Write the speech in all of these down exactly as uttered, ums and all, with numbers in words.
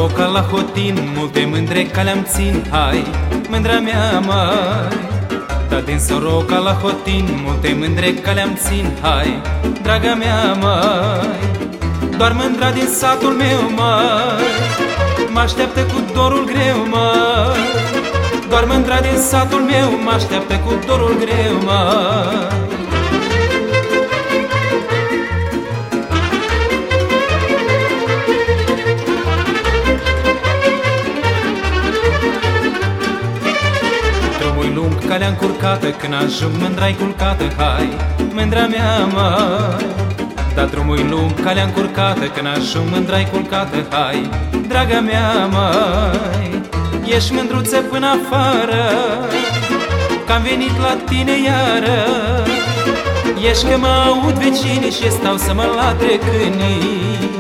soroca la hotin, multe mândre calea-mi țin. Hai, mândra mea, mai. Da din soroca la hotin, multe mândre calea-mi țin. Hai, draga mea, mai. Doar mândra din satul meu, mai, mă așteaptă cu dorul greu, mai. Doar mândra din satul meu mă așteaptă cu dorul greu, mai. Drumul-i lung, calea încurcată, când ajung mândra-i culcată. Hai, mândra mea, mai. Da, drumul-i lung, calea încurcată, când ajung mândra-i culcată. Hai, draga mea, mai. Ești mândruță până afară, că-am venit la tine iară. Ești că mă aud vecinii și stau să mă latre câinii.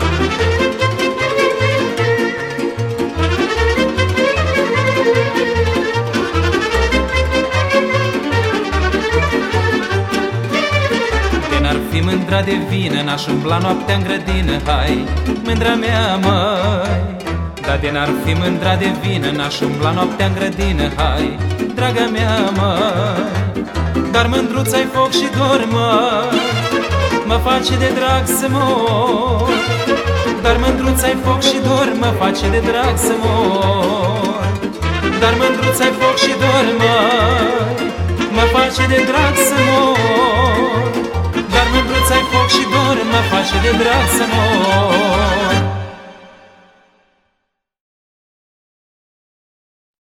De n-ar fi mândra de vină, n-aș umbla noaptea în grădină. Hai, mândra mea, măi. Da, de n-ar fi mândra de vină, n-aș umbla noaptea în grădină. Hai, draga mea, măi. Dar mândruța-i foc și dor, măi, mă face de drag să mor. Dar mândruța-i foc și dor, mă face de drag să mor. Dar mândruța-i foc și dor, măi, mă face de drag să mor. Dar mândruța-i foc și dor, mă face de drag să mor.